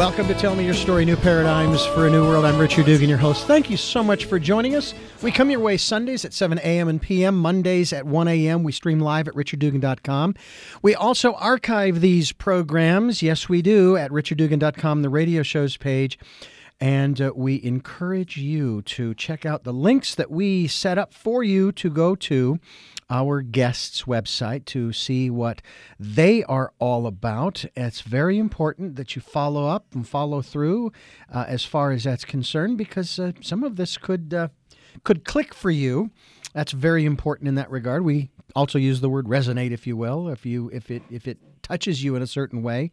Welcome to Tell Me Your Story, New Paradigms for a New World. I'm Richard Dugan, your host. Thank you so much for joining us. We come your way Sundays at 7 a.m. and p.m., Mondays at 1 a.m. We stream live at richarddugan.com. We also archive these programs, yes we do, at richarddugan.com, the radio shows page. And we encourage you to check out the links that we set up for you to go to our guests' website to see what they are all about. It's very important that you follow up and follow through as far as that's concerned, because some of this could click for you. That's very important in that regard. We also use the word resonate, if you will, if it touches you in a certain way.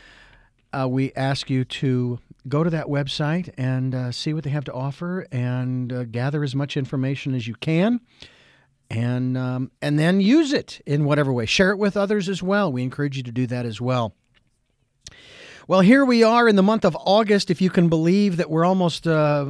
We ask you to go to that website and see what they have to offer and gather as much information as you can, and then use it in whatever way. Share it with others as well. We encourage you to do that as well. Well, here we are in the month of August, if you can believe that we're almost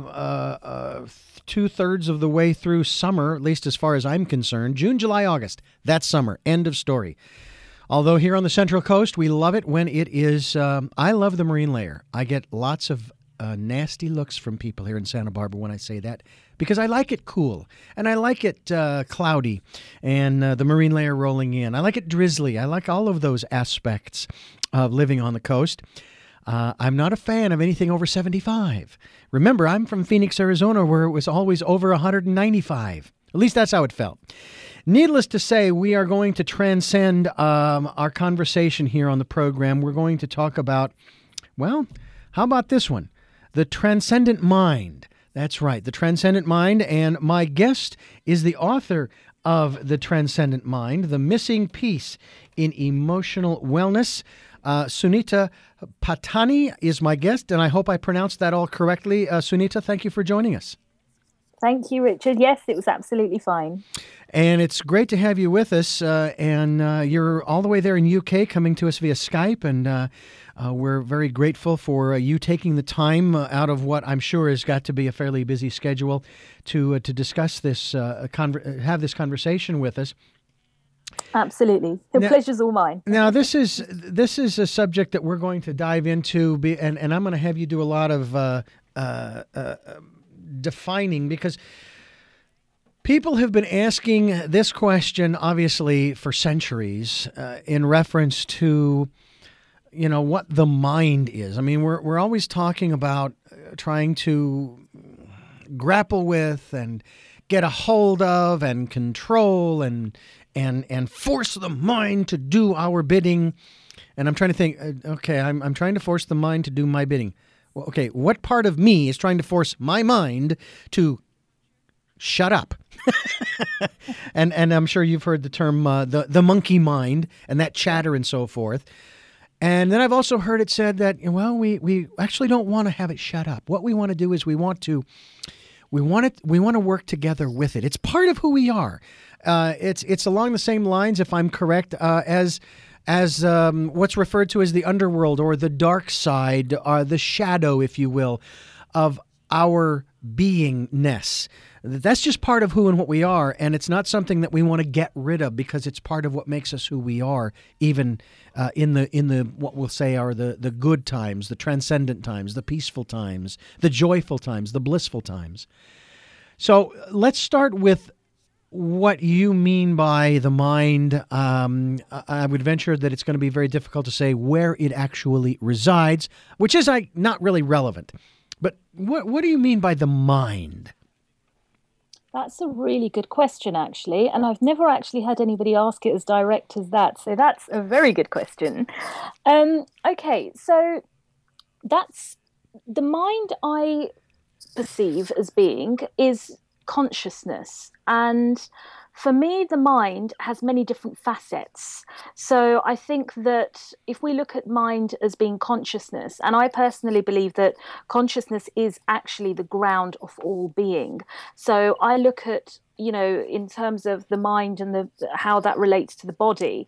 two-thirds of the way through summer, at least as far as I'm concerned. June, July, August, that's summer. End of story. Although here on the Central Coast, we love it when it is, I love the marine layer. I get lots of nasty looks from people here in Santa Barbara when I say that, because I like it cool, and I like it cloudy, and the marine layer rolling in. I like it drizzly. I like all of those aspects of living on the coast. I'm not a fan of anything over 75. Remember, I'm from Phoenix, Arizona, where it was always over 195. At least that's how it felt. Needless to say, we are going to transcend our conversation here on the program. We're going to talk about, well, how about this one? The Transcendent Mind. That's right, the Transcendent Mind. And my guest is the author of The Transcendent Mind, The Missing Piece in Emotional Wellness. Sunita Patani is my guest, and I hope I pronounced that all correctly. Sunita, thank you for joining us. Thank you, Richard. Yes, it was absolutely fine. And it's great to have you with us. And you're all the way there in UK, coming to us via Skype. And we're very grateful for you taking the time out of what I'm sure has got to be a fairly busy schedule to discuss this, have this conversation with us. Absolutely. The pleasure's all mine. Now, this is a subject that we're going to dive into, and I'm going to have you do a lot of defining, because people have been asking this question, obviously, for centuries, in reference to, what the mind is. I mean, we're always talking about trying to grapple with and get a hold of and control and force the mind to do our bidding. And I'm trying to think, okay, I'm trying to force the mind to do my bidding. Well, okay, what part of me is trying to force my mind to shut up? and I'm sure you've heard the term the monkey mind and that chatter and so forth. And then I've also heard it said that, well, we actually don't want to have it shut up. What we want to do is we want to work together with it. It's part of who we are. It's along the same lines, if I'm correct, as what's referred to as the underworld or the dark side, the shadow, if you will, of our beingness. That's just part of who and what we are, and it's not something that we want to get rid of, because it's part of what makes us who we are, even in the what we'll say are the good times, the transcendent times, the peaceful times, the joyful times, the blissful times. So let's start with what you mean by the mind. I would venture that it's going to be very difficult to say where it actually resides, which is not really relevant. But what do you mean by the mind? That's a really good question, actually. And I've never actually had anybody ask it as direct as that. So that's a very good question. Okay, so that's the mind I perceive as being is consciousness. And for me, the mind has many different facets. So I think that if we look at mind as being consciousness, and I personally believe that consciousness is actually the ground of all being. So I look at, in terms of the mind and how that relates to the body,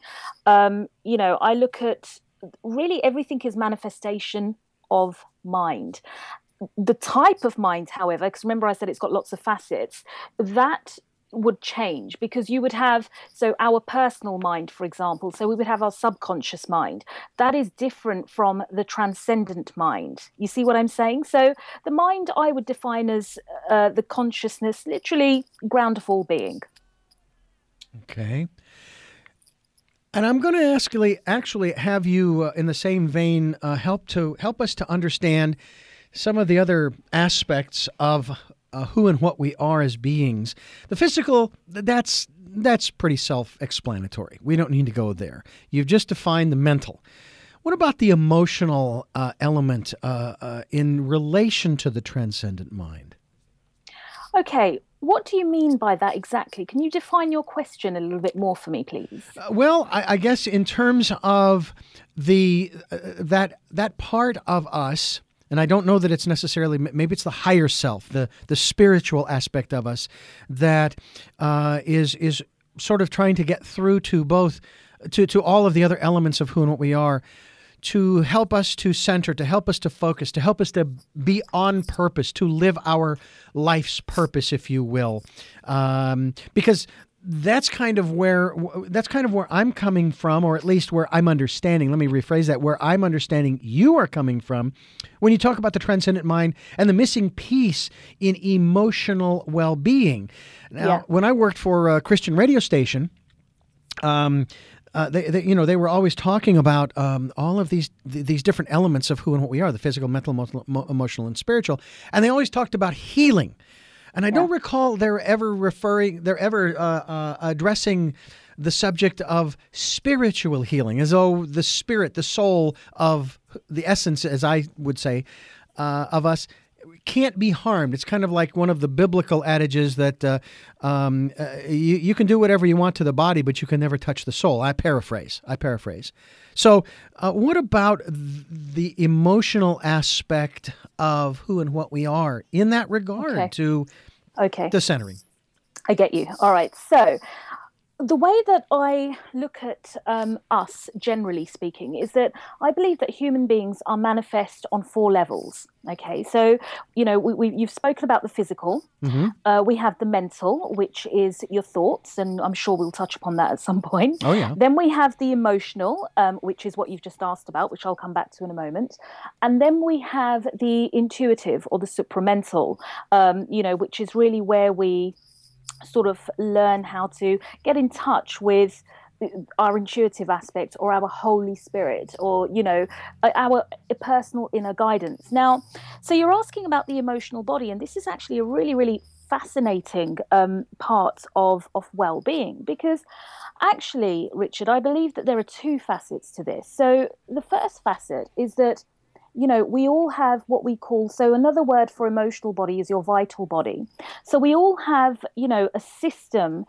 I look at really everything is manifestation of mind. The type of mind, however, because remember I said it's got lots of facets, that would change, because you would have, so our personal mind, for example, so we would have our subconscious mind. That is different from the transcendent mind. You see what I'm saying? So the mind I would define as the consciousness, literally ground of all being. Okay. And I'm going to actually have you, in the same vein, help us to understand some of the other aspects of who and what we are as beings. The physical, that's pretty self-explanatory. We don't need to go there. You've just defined the mental. What about the emotional element in relation to the transcendent mind? Okay, what do you mean by that exactly? Can you define your question a little bit more for me, please? Well, I guess in terms of the that part of us, and I don't know that it's necessarily, maybe it's the higher self, the spiritual aspect of us that is sort of trying to get through to both to all of the other elements of who and what we are, to help us to center, to help us to focus, to help us to be on purpose, to live our life's purpose, if you will, because that's kind of where I'm coming from, or at least where I'm understanding. Let me rephrase that: where I'm understanding you are coming from, when you talk about the transcendent mind and the missing piece in emotional well-being. Now, when I worked for a Christian radio station, they were always talking about all of these different elements of who and what we are: the physical, mental, emotional, and spiritual. And they always talked about healing. And I don't recall they're ever addressing the subject of spiritual healing, as though the spirit, the soul of the essence, as I would say, of us, can't be harmed. It's kind of like one of the biblical adages that you can do whatever you want to the body, but you can never touch the soul. I paraphrase. So what about the emotional aspect of who and what we are in that regard to the centering? I get you. All right. So the way that I look at us, generally speaking, is that I believe that human beings are manifest on 4 levels. Okay, so you've spoken about the physical. Mm-hmm. We have the mental, which is your thoughts, and I'm sure we'll touch upon that at some point. Oh yeah. Then we have the emotional, which is what you've just asked about, which I'll come back to in a moment. And then we have the intuitive, or the supramental, which is really where we sort of learn how to get in touch with our intuitive aspect, or our Holy Spirit, or our personal inner guidance. Now, so you're asking about the emotional body, and this is actually a really, really fascinating part of well-being, because actually, Richard, I believe that there are 2 facets to this. So the first facet is that we all have what we call, so another word for emotional body is your vital body. So we all have, a system,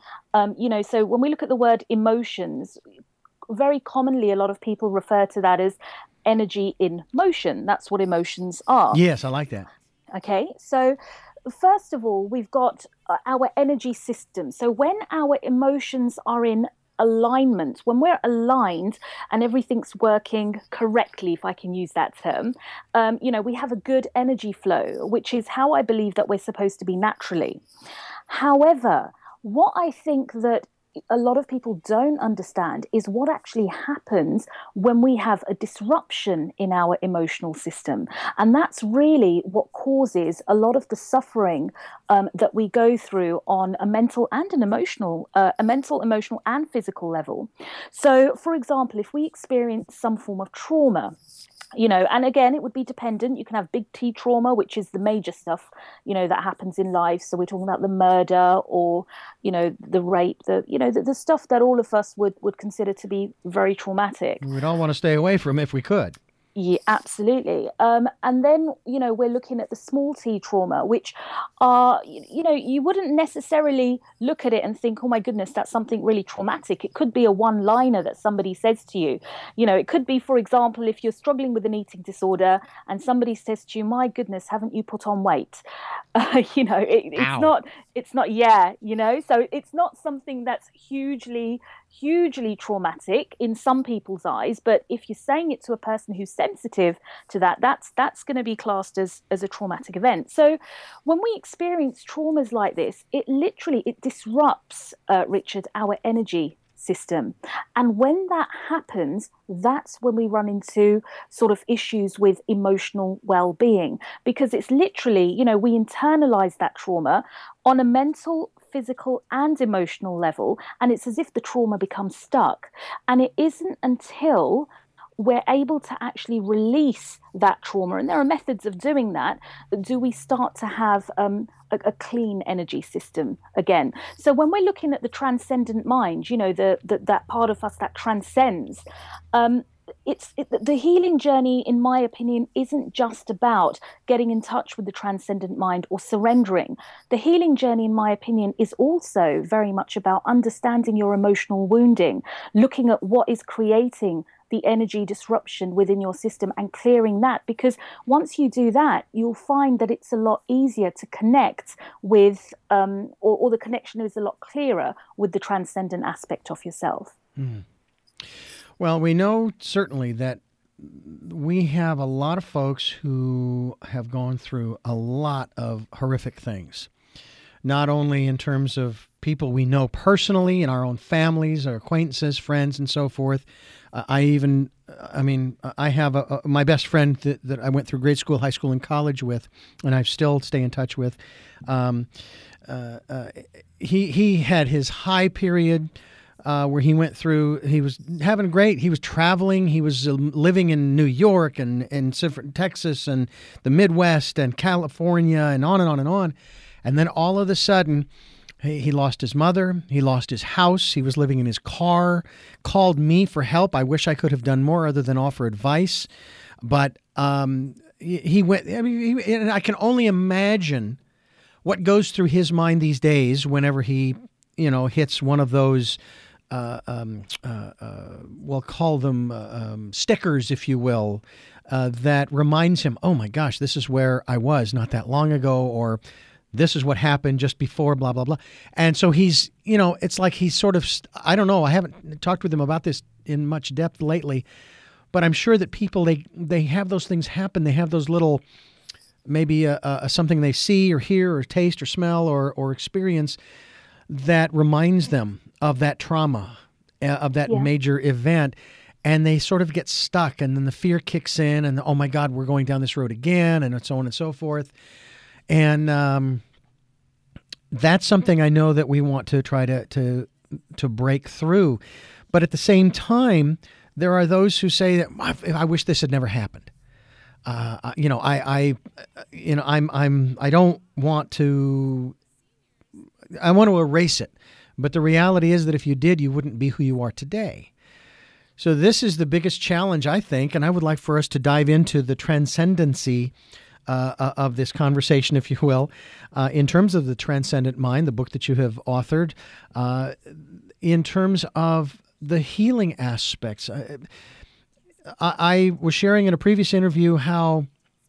so when we look at the word emotions, very commonly a lot of people refer to that as energy in motion. That's what emotions are. Yes, I like that. Okay, so first of all, we've got our energy system. So when our emotions are in alignment, when we're aligned and everything's working correctly, if I can use that term, we have a good energy flow, which is how I believe that we're supposed to be naturally. However, what I think that a lot of people don't understand is what actually happens when we have a disruption in our emotional system. And that's really what causes a lot of the suffering that we go through on a mental and an emotional, emotional and physical level. So, for example, if we experience some form of trauma, and again, it would be dependent. You can have big T trauma, which is the major stuff, that happens in life. So we're talking about the murder, or, the rape, the stuff that all of us would consider to be very traumatic. We'd all want to stay away from if we could. Yeah, absolutely. And then, we're looking at the small T trauma, which are, you wouldn't necessarily look at it and think, oh my goodness, that's something really traumatic. It could be a one-liner that somebody says to you. It could be, for example, if you're struggling with an eating disorder and somebody says to you, my goodness, haven't you put on weight? It's not, It's not, yeah, so it's not something that's hugely traumatic in some people's eyes. But if you're saying it to a person who's sensitive to that, that's going to be classed as a traumatic event. So when we experience traumas like this, it disrupts, Richard, our energy system. And when that happens, that's when we run into sort of issues with emotional well-being, because it's literally, we internalize that trauma on a mental, physical, and emotional level, and it's as if the trauma becomes stuck. And it isn't until we're able to actually release that trauma, and there are methods of doing that, do we start to have a clean energy system again. So when we're looking at the transcendent mind, that part of us that transcends, the healing journey, in my opinion, isn't just about getting in touch with the transcendent mind or surrendering. The healing journey, in my opinion, is also very much about understanding your emotional wounding, looking at what is creating the energy disruption within your system and clearing that. Because once you do that, you'll find that it's a lot easier to connect with, or the connection is a lot clearer with the transcendent aspect of yourself. Mm. Well, we know certainly that we have a lot of folks who have gone through a lot of horrific things, not only in terms of people we know personally in our own families, our acquaintances, friends, and so forth. I have my best friend that I went through grade school, high school, and college with, and I still stay in touch with. He had his high period where he went through. He was having great. He was traveling. He was living in New York and Texas and the Midwest and California and on and on and on. And then all of a sudden, he lost his mother. He lost his house. He was living in his car, called me for help. I wish I could have done more other than offer advice. But he went, and I can only imagine what goes through his mind these days whenever he, hits one of those, we'll call them stickers, if you will, that reminds him, oh my gosh, this is where I was not that long ago, or this is what happened just before, blah, blah, blah. And so he's, it's like he's sort of, I don't know, I haven't talked with him about this in much depth lately, but I'm sure that people, they have those things happen. They have those little, maybe something they see or hear or taste or smell or experience that reminds them of that trauma, of that major event. And they sort of get stuck, and then the fear kicks in, and oh my God, we're going down this road again, and so on and so forth. And that's something I know that we want to try to break through. But at the same time, there are those who say that I wish this had never happened. I don't want to. I want to erase it. But the reality is that if you did, you wouldn't be who you are today. So this is the biggest challenge, I think, and I would like for us to dive into the transcendency of this conversation, if you will, in terms of the Transcendent Mind, the book that you have authored, in terms of the healing aspects. I was sharing in a previous interview how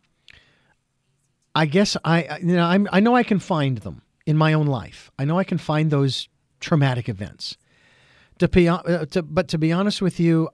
I guess I know I can find them in my own life. I know I can find those traumatic events. But to be honest with you,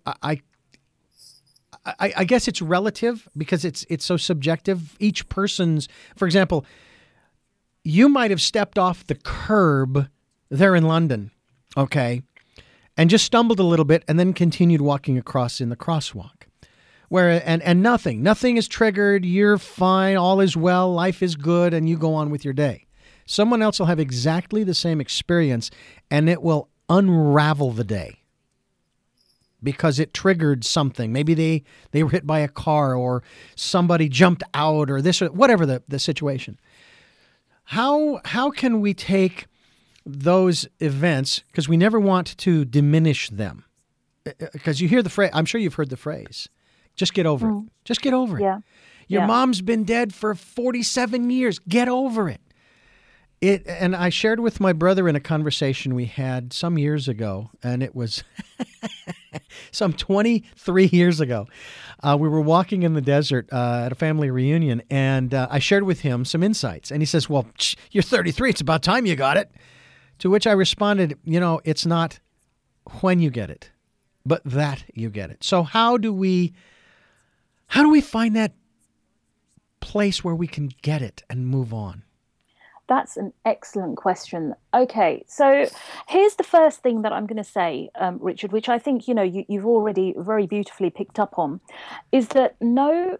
I guess it's relative because it's so subjective. Each person's, for example, you might have stepped off the curb there in London, okay, and just stumbled a little bit and then continued walking across in the crosswalk. And nothing is triggered. You're fine. All is well. Life is good. And you go on with your day. Someone else will have exactly the same experience, and it will unravel the day because it triggered something. Maybe they were hit by a car, or somebody jumped out, or this, or whatever the situation. How can we take those events, because we never want to diminish them, because you hear the phrase, I'm sure you've heard the phrase, just get over it. Just get over it. Yeah. Your mom's been dead for 47 years. Get over it. And I shared with my brother in a conversation we had some years ago, and it was Some 23 years ago, we were walking in the desert at a family reunion, and I shared with him some insights. And he says, well, you're 33. It's about time you got it. To which I responded, it's not when you get it, but that you get it. So how do we find that place where we can get it and move on? That's an excellent question. Okay, so here's the first thing that I'm going to say, Richard, which I think you've already very beautifully picked up on, is that no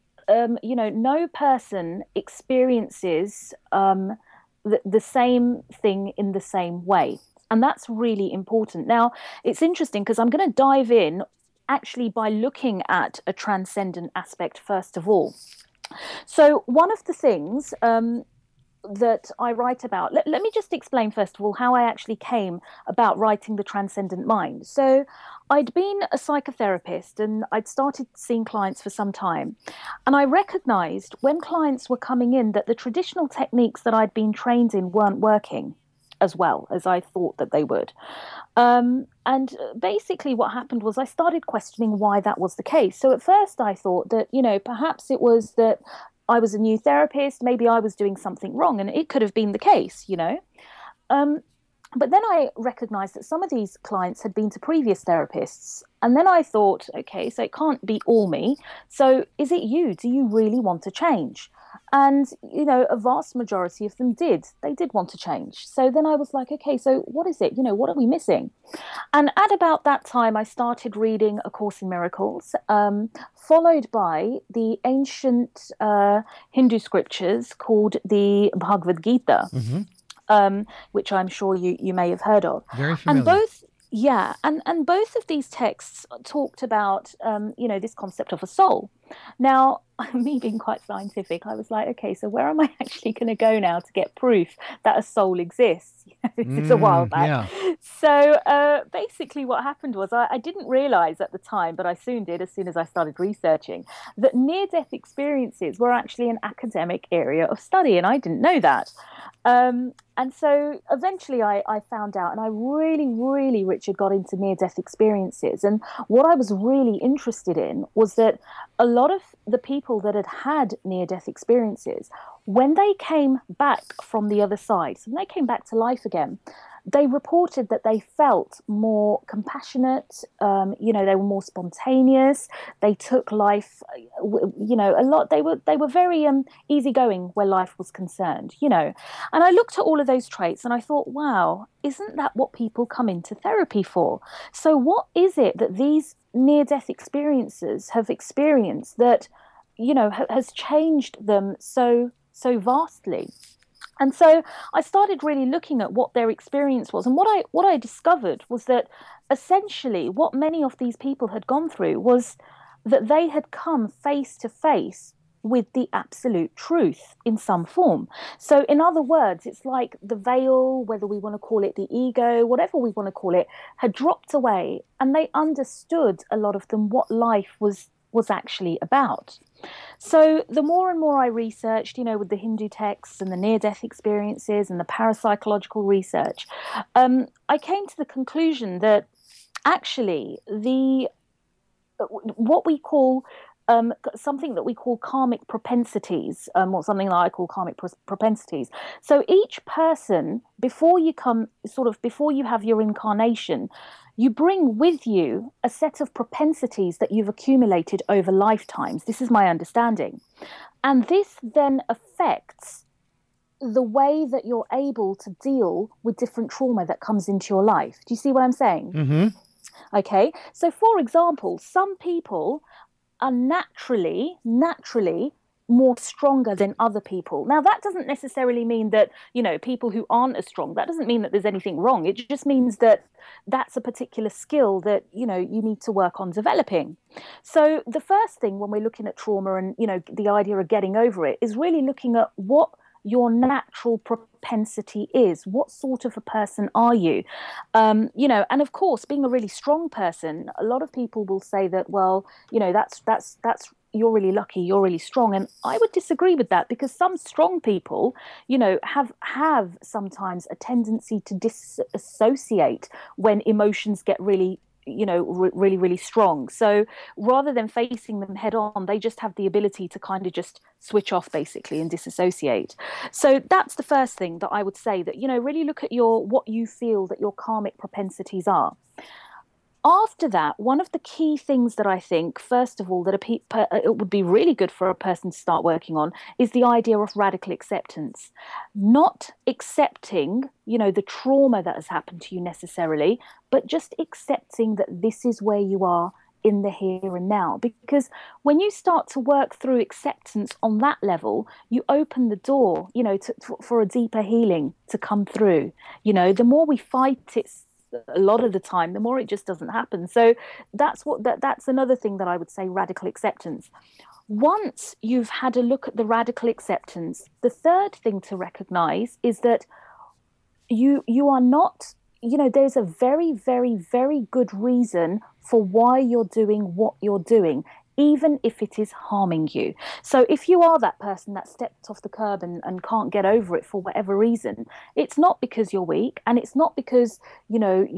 person experiences the same thing in the same way, and that's really important. Now, it's interesting because I'm going to dive in actually by looking at a transcendent aspect first of all. So one of the things that I write about. Let me just explain, first of all, how I actually came about writing The Transcendent Mind. So I'd been a psychotherapist and I'd started seeing clients for some time. And I recognized when clients were coming in that the traditional techniques that I'd been trained in weren't working as well as I thought that they would. And basically what happened was I started questioning why that was the case. So at first I thought that, perhaps it was that I was a new therapist, maybe I was doing something wrong, and it could have been the case, But then I recognized that some of these clients had been to previous therapists. And then I thought, okay, so it can't be all me. So is it you? Do you really want to change? And, a vast majority of them did. They did want to change. So then I was like, okay, so what is it? What are we missing? And at about that time, I started reading A Course in Miracles, followed by the ancient Hindu scriptures called the Bhagavad Gita. Which I'm sure you may have heard of. Very familiar. And both of these texts talked about, this concept of a soul. Now, me being quite scientific, I was like, okay, so where am I actually going to go now to get proof that a soul exists? It's a while back. Yeah. So basically what happened was I didn't realize at the time, but I soon did as soon as I started researching, that near-death experiences were actually an academic area of study, and I didn't know that. And so eventually I found out, and I really, really, Richard, got into near-death experiences. And what I was really interested in was that a lot of the people that had had near-death experiences, when they came back from the other side, so when they came back to life again, they reported that they felt more compassionate, they were more spontaneous, they took life, a lot, they were very easygoing where life was concerned, And I looked at all of those traits and I thought, wow, isn't that what people come into therapy for? So what is it that these near-death experiences have experienced that, has changed them so vastly? And so I started really looking at what their experience was. And what I discovered was that essentially what many of these people had gone through was that they had come face to face with the absolute truth in some form. So in other words, it's like the veil, whether we want to call it the ego, whatever we want to call it, had dropped away, and they understood, a lot of them, what life was actually about. So the more and more I researched, with the Hindu texts and the near-death experiences and the parapsychological research, I came to the conclusion that actually what we call something that we call karmic propensities, or something that I call karmic propensities. So each person, before you have your incarnation, you bring with you a set of propensities that you've accumulated over lifetimes. This is my understanding. And this then affects the way that you're able to deal with different trauma that comes into your life. Do you see what I'm saying? Mm-hmm. Okay. So, for example, some people are naturally more stronger than other people. Now, that doesn't necessarily mean that, people who aren't as strong, that doesn't mean that there's anything wrong. It just means that that's a particular skill that, you need to work on developing. So the first thing when we're looking at trauma and, the idea of getting over it is really looking at what your natural propensity is. What sort of a person are you? And of course, being a really strong person, a lot of people will say that, well, that's you're really lucky, you're really strong. And I would disagree with that, because some strong people, have sometimes a tendency to disassociate when emotions get really really, really strong. So rather than facing them head on, they just have the ability to kind of just switch off basically and disassociate. So that's the first thing that I would say, that, really look at what you feel that your karmic propensities are. After that, one of the key things that I think, first of all, that it would be really good for a person to start working on is the idea of radical acceptance. Not accepting, the trauma that has happened to you necessarily, but just accepting that this is where you are in the here and now. Because when you start to work through acceptance on that level, you open the door, for a deeper healing to come through. The more we fight it, a lot of the time, the more it just doesn't happen. So that's another thing that I would say, radical acceptance. Once you've had a look at the radical acceptance, the third thing to recognize is that you are not, there's a very, very, very good reason for why you're doing what you're doing, even if it is harming you. So if you are that person that stepped off the curb and can't get over it for whatever reason, it's not because you're weak, and it's not because, you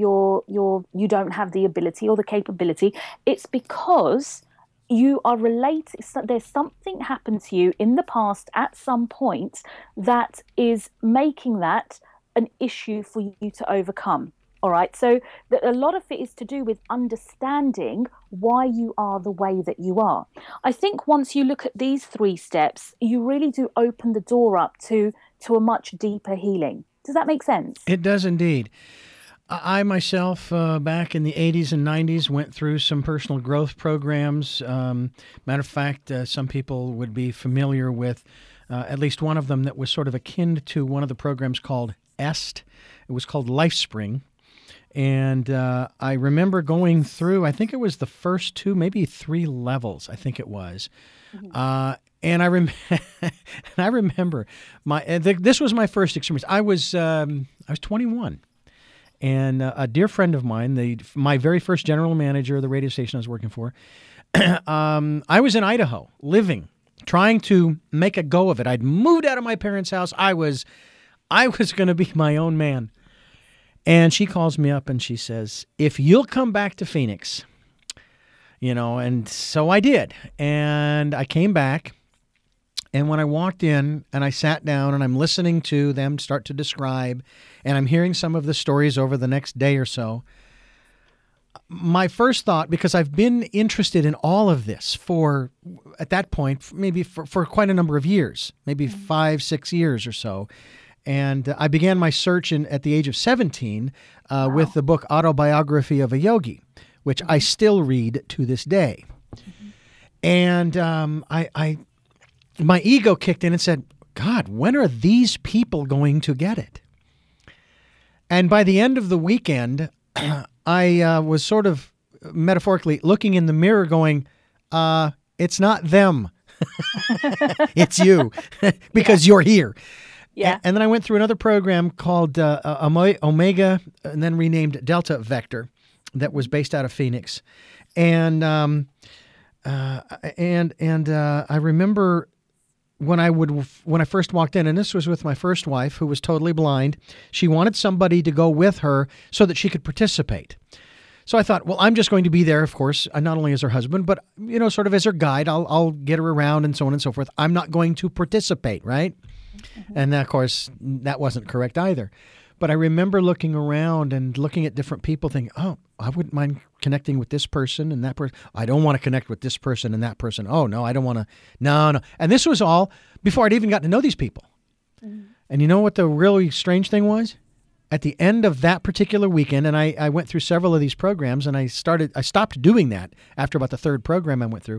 don't have the ability or the capability. It's because you are related. There's something happened to you in the past at some point that is making that an issue for you to overcome. All right. So a lot of it is to do with understanding why you are the way that you are. I think once you look at these 3 steps, you really do open the door up to a much deeper healing. Does that make sense? It does indeed. I myself, back in the 80s and 90s, went through some personal growth programs. Matter of fact, some people would be familiar with at least one of them that was sort of akin to one of the programs called EST. It was called LifeSpring. And I remember going through, I think it was the first 2, maybe 3 levels, I think it was. Mm-hmm. And I remember this was my first experience. I was 21, and a dear friend of mine, my very first general manager of the radio station I was working for, I was in Idaho, living, trying to make a go of it. I'd moved out of my parents' house. I was going to be my own man. And she calls me up and she says, if you'll come back to Phoenix, and so I did. And I came back, and when I walked in and I sat down and I'm listening to them start to describe, and I'm hearing some of the stories over the next day or so, my first thought, because I've been interested in all of this at that point, maybe for quite a number of years, maybe 5, 6 years or so. And I began my search at the age of 17 with the book Autobiography of a Yogi, which I still read to this day. Mm-hmm. And my ego kicked in and said, God, when are these people going to get it? And by the end of the weekend, I was sort of metaphorically looking in the mirror going, it's not them. It's you, because you're here. Yeah. And then I went through another program called Omega, and then renamed Delta Vector, that was based out of Phoenix. And I remember when I first walked in, and this was with my first wife, who was totally blind. She wanted somebody to go with her so that she could participate. So I thought, well, I'm just going to be there, of course, not only as her husband, but sort of as her guide. I'll get her around and so on and so forth. I'm not going to participate, right? Mm-hmm. And of course, that wasn't correct either. But I remember looking around and looking at different people thinking, oh, I wouldn't mind connecting with this person and that person. I don't want to connect with this person and that person. Oh, no, I don't want to. No. And this was all before I'd even gotten to know these people. Mm-hmm. And you know what the really strange thing was? At the end of that particular weekend, and I went through several of these programs, and I stopped doing that after about the 3rd program I went through.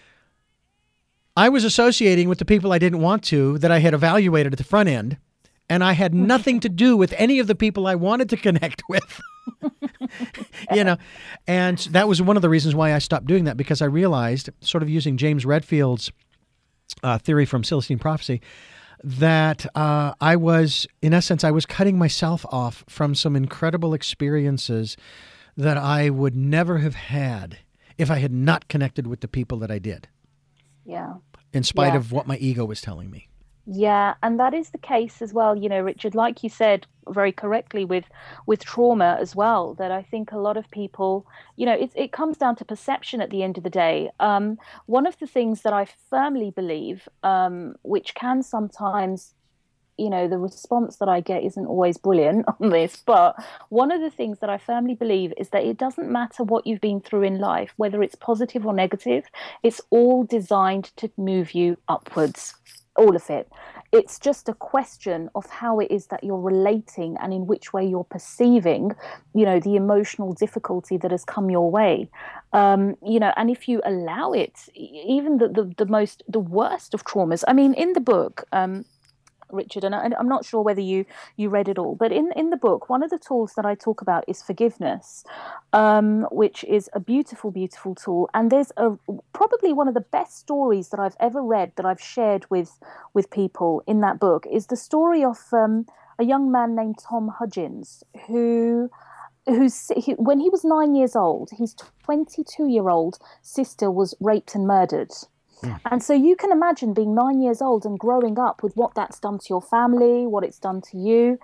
I was associating with the people I didn't want to, that I had evaluated at the front end, and I had nothing to do with any of the people I wanted to connect with. And that was one of the reasons why I stopped doing that, because I realized, sort of using James Redfield's theory from Celestine Prophecy, that I was cutting myself off from some incredible experiences that I would never have had if I had not connected with the people that I did. Yeah. In spite of what my ego was telling me. Yeah, and that is the case as well, Richard, like you said very correctly with trauma as well, that I think a lot of people, it comes down to perception at the end of the day. One of the things that I firmly believe, which can sometimes, the response that I get isn't always brilliant on this, but one of the things that I firmly believe is that it doesn't matter what you've been through in life, whether it's positive or negative, it's all designed to move you upwards, all of it. It's just a question of how it is that you're relating and in which way you're perceiving, the emotional difficulty that has come your way. And if you allow it, even the worst of traumas. I mean, in the book, Richard, and I'm not sure whether you read it all, but in the book, one of the tools that I talk about is forgiveness, which is a beautiful, beautiful tool. And there's probably one of the best stories that I've ever read that I've shared with people in that book is the story of a young man named Tom Hudgens when he was 9 years old, his 22-year-old sister was raped and murdered. And so you can imagine being 9 years old and growing up with what that's done to your family, what it's done to you,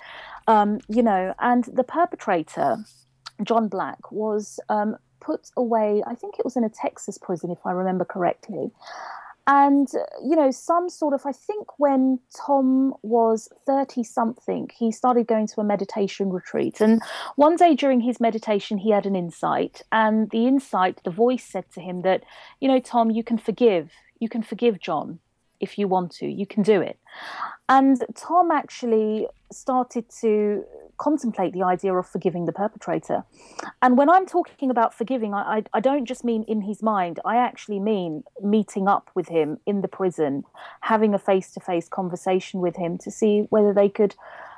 and the perpetrator, John Black, was put away, I think it was in a Texas prison, if I remember correctly. And, some sort of, I think when Tom was 30 something, he started going to a meditation retreat. And one day during his meditation, he had an insight. And the voice said to him that, Tom, you can forgive John if you want to, you can do it. And Tom actually started to contemplate the idea of forgiving the perpetrator. And when I'm talking about forgiving, I don't just mean in his mind. I actually mean meeting up with him in the prison, having a face-to-face conversation with him to see whether they could,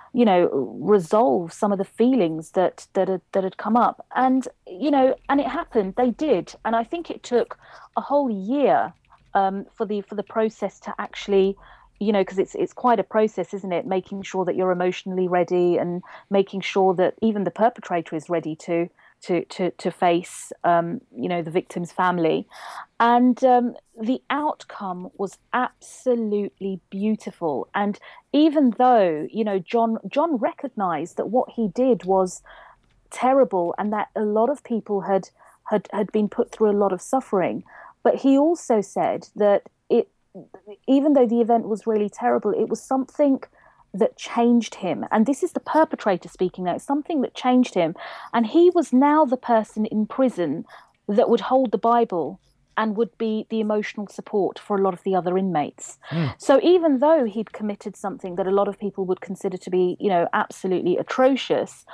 resolve some of the feelings that had come up. And, and it happened. They did. And I think it took a whole year for the process to actually, because it's quite a process, isn't it? Making sure that you're emotionally ready and making sure that even the perpetrator is ready to face, the victim's family. And the outcome was absolutely beautiful. And even though, John recognized that what he did was terrible and that a lot of people had been put through a lot of suffering, but he also said that even though the event was really terrible, it was something that changed him. And this is the perpetrator speaking now. It's something that changed him. And he was now the person in prison that would hold the Bible and would be the emotional support for a lot of the other inmates. So even though he'd committed something that a lot of people would consider to be, absolutely atrocious,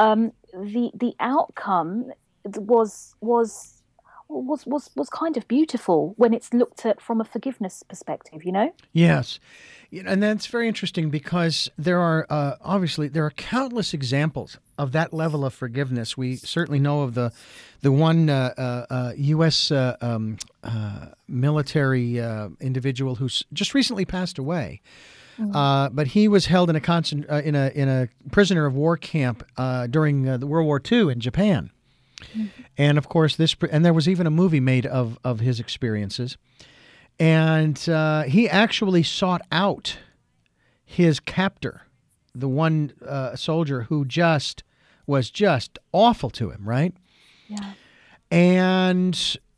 the outcome was kind of beautiful when it's looked at from a forgiveness perspective, Yes. And that's very interesting because there are obviously countless examples of that level of forgiveness. We certainly know of the one U.S. Military individual who's just recently passed away. But he was held in a prisoner of war camp during the World War II in Japan. And of course, there was even a movie made of his experiences. And he actually sought out his captor, the one soldier who was just awful to him, right? Yeah. And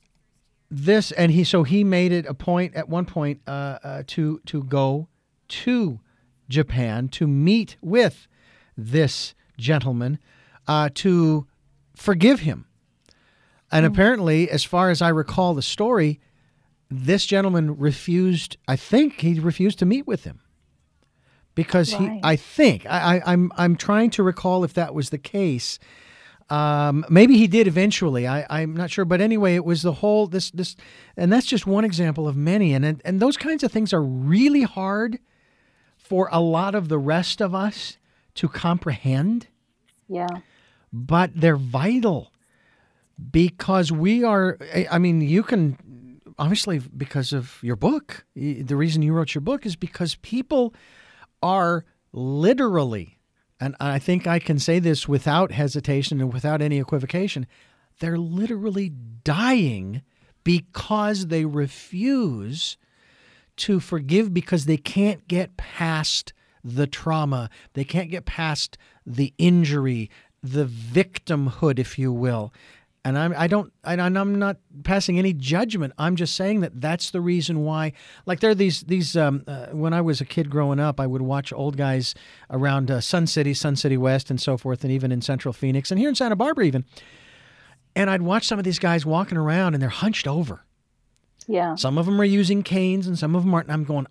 he made it a point at one point to go to Japan to meet with this gentleman to forgive him. And apparently, as far as I recall the story, this gentleman refused to meet with him because Right. I'm trying to recall if that was the case. Maybe he did eventually. I'm not sure. But anyway, it was the whole, this, and that's just one example of many. And those kinds of things are really hard for a lot of the rest of us to comprehend. Yeah. But they're vital because you can, obviously because of your book, the reason you wrote your book is because people are literally, and I think I can say this without hesitation and without any equivocation, they're literally dying because they refuse to forgive because they can't get past the trauma. They can't get past the injury, the victimhood, if you will. And I'm not passing any judgment. I'm just saying that that's the reason why. Like there are these. When I was a kid growing up, I would watch old guys around Sun City West, and so forth, and even in Central Phoenix, and here in Santa Barbara even. And I'd watch some of these guys walking around, and they're hunched over. Yeah. Some of them are using canes, and some of them aren't. And I'm going,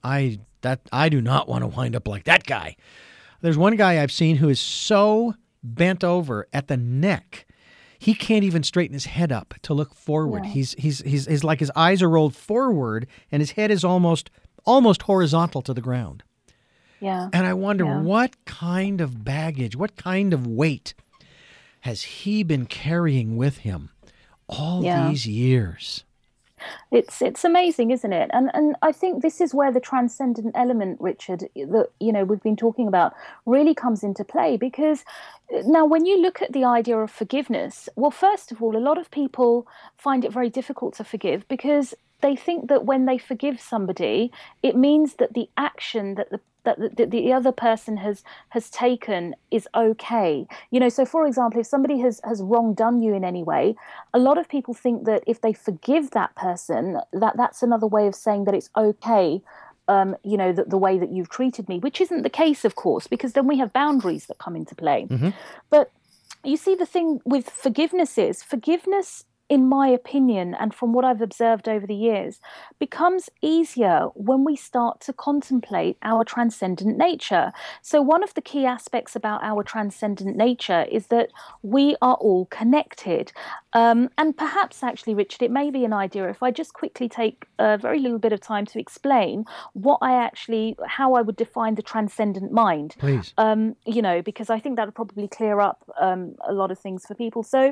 I do not want to wind up like that guy. There's one guy I've seen who is so bent over at the neck. He can't even straighten his head up to look forward. Yeah. He's like his eyes are rolled forward and his head is almost horizontal to the ground. Yeah. And I wonder what kind of baggage, what kind of weight has he been carrying with him all these years? It's amazing, isn't it? And I think this is where the transcendent element, Richard, that we've been talking about, really comes into play. Because now, when you look at the idea of forgiveness, well, first of all, a lot of people find it very difficult to forgive because they think that when they forgive somebody, it means that the action that the other person has taken is okay. So for example, if somebody has wrong done you in any way, a lot of people think that if they forgive that person, that's another way of saying that it's okay, the way that you've treated me, which isn't the case, of course, because then we have boundaries that come into play. Mm-hmm. But you see, the thing with forgiveness is in my opinion, and from what I've observed over the years, becomes easier when we start to contemplate our transcendent nature. So one of the key aspects about our transcendent nature is that we are all connected. And perhaps actually, Richard, it may be an idea if I just quickly take a very little bit of time to explain how I would define the transcendent mind. Please. Because I think that would probably clear up a lot of things for people. So,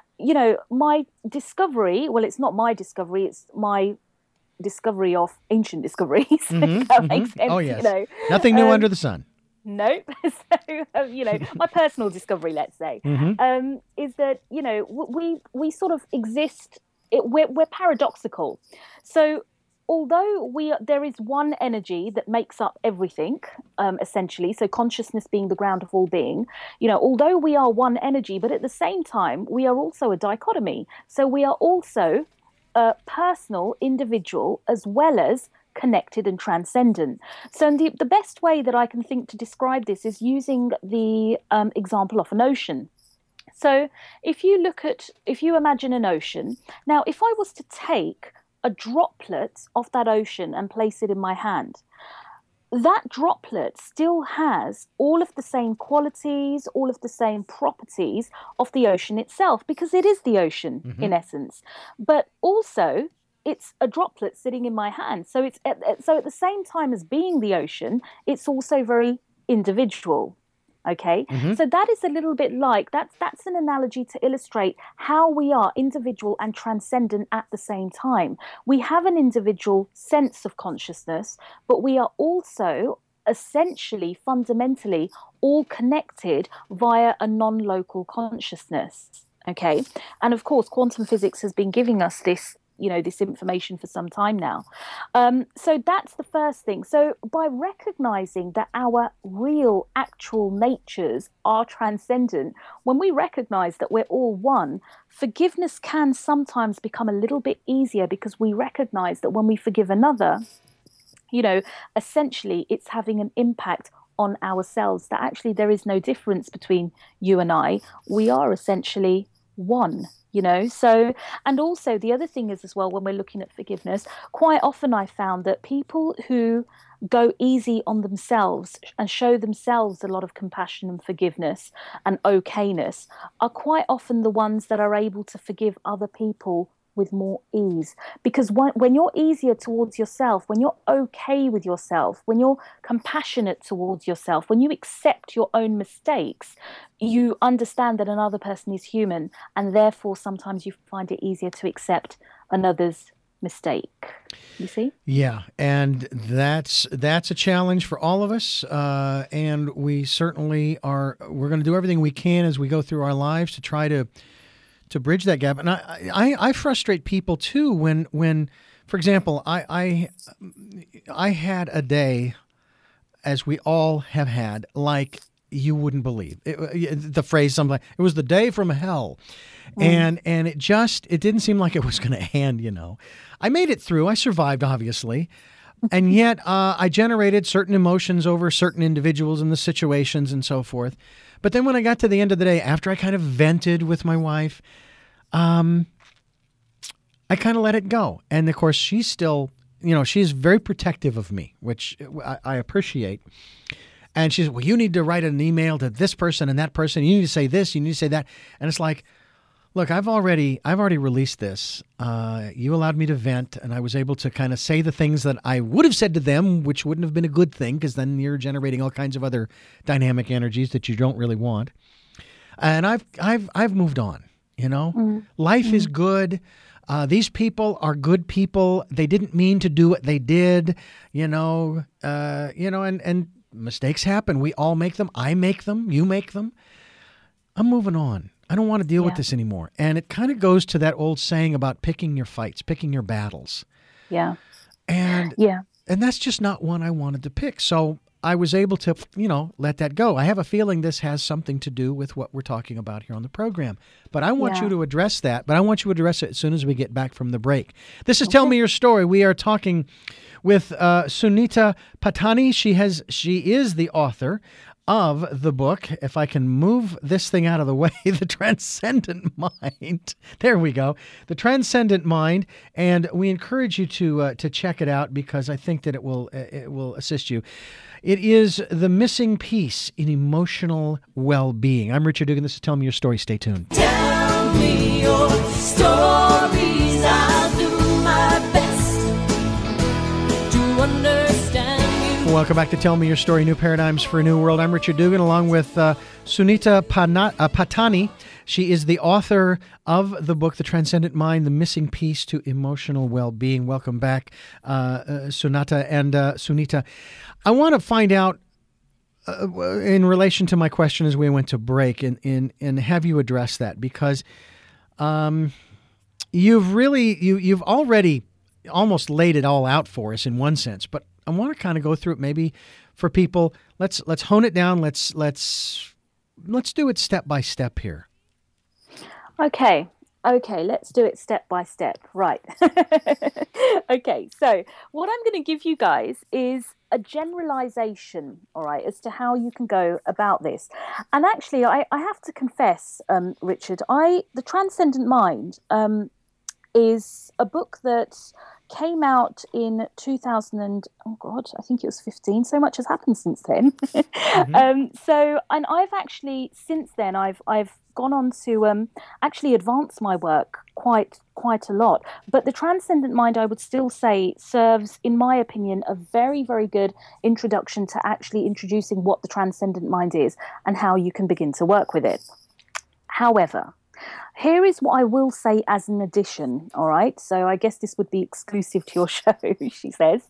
my discovery, well, it's not my discovery, it's my discovery of ancient discoveries, if that makes sense. Oh, yes. Nothing new under the sun. Nope. So, my personal discovery, let's say, is that, we sort of exist, we're paradoxical. So, although there is one energy that makes up everything, essentially, so consciousness being the ground of all being, although we are one energy, but at the same time, we are also a dichotomy. So we are also personal, individual, as well as connected and transcendent. So the best way that I can think to describe this is using the example of an ocean. So if you imagine an ocean, now if I was to take a droplet of that ocean and place it in my hand, that droplet still has all of the same qualities, all of the same properties of the ocean itself, because it is the ocean in essence. But also, it's a droplet sitting in my hand. So so at the same time as being the ocean, it's also very individual. Okay, so that is a little bit like that's an analogy to illustrate how we are individual and transcendent at the same time. We have an individual sense of consciousness, but we are also essentially, fundamentally, all connected via a non-local consciousness. Okay, and of course, quantum physics has been giving us this information for some time now. So that's the first thing. So by recognizing that our real, actual natures are transcendent, when we recognize that we're all one, forgiveness can sometimes become a little bit easier because we recognize that when we forgive another, essentially it's having an impact on ourselves, that actually there is no difference between you and I. We are essentially one. So, and also the other thing is as well, when we're looking at forgiveness, quite often I found that people who go easy on themselves and show themselves a lot of compassion and forgiveness and okayness are quite often the ones that are able to forgive other people with more ease. Because when you're easier towards yourself, when you're okay with yourself, when you're compassionate towards yourself, when you accept your own mistakes, you understand that another person is human, and therefore sometimes you find it easier to accept another's mistake. You see? Yeah, and that's a challenge for all of us, and we certainly we're going to do everything we can as we go through our lives to try to bridge that gap. And I frustrate people too when For example, I had a day, as we all have had, like you wouldn't believe. The phrase something like, it was the day from hell. And it didn't seem like it was going to end. I made it through. I survived, obviously. And yet I generated certain emotions over certain individuals and the situations and so forth. But then when I got to the end of the day, after I kind of vented with my wife, I kind of let it go. And of course, she's still, she's very protective of me, which I appreciate. And she said, well, you need to write an email to this person and that person. You need to say this, you need to say that. And it's like, look, I've already released this. You allowed me to vent, and I was able to kind of say the things that I would have said to them, which wouldn't have been a good thing, because then you're generating all kinds of other dynamic energies that you don't really want. And I've moved on. Life is good. These people are good people. They didn't mean to do what they did. And mistakes happen. We all make them. I make them. You make them. I'm moving on. I don't want to deal with this anymore. And it kind of goes to that old saying about picking your fights, picking your battles. Yeah. And that's just not one I wanted to pick. So I was able to, let that go. I have a feeling this has something to do with what we're talking about here on the program. But I want you to address that. But I want you to address it as soon as we get back from the break. This is Tell Me Your Story. We are talking with Sunita Patani. She is the author of the book, if I can move this thing out of the way, The Transcendent Mind. There we go. The Transcendent Mind. And we encourage you to check it out, because I think that it will assist you. It is the missing piece in emotional well-being. I'm Richard Dugan. This is Tell Me Your Story. Stay tuned. Tell me your stories. I'll do my best to understand. Welcome back to Tell Me Your Story, New Paradigms for a New World. I'm Richard Dugan, along with Sunita Patani. She is the author of the book, The Transcendent Mind, The Missing Piece to Emotional Well-Being. Welcome back, Sunita and Sunita. I want to find out, in relation to my question as we went to break, and have you address that, because you've already almost laid it all out for us in one sense, but I want to kind of go through it maybe for people. Let's hone it down. Let's do it step by step here. Okay, let's do it step by step. Right. Okay, so what I'm going to give you guys is a generalization, all right, as to how you can go about this. And actually, I have to confess, Richard, The Transcendent Mind is a book that came out in 2000 and, oh God, I think it was 15. So much has happened since then. And I've actually, since then, I've gone on to actually advance my work quite a lot. But The Transcendent Mind, I would still say, serves, in my opinion, a very, very good introduction to actually introducing what the Transcendent Mind is and how you can begin to work with it. However, here is what I will say as an addition, all right? So I guess this would be exclusive to your show, she says.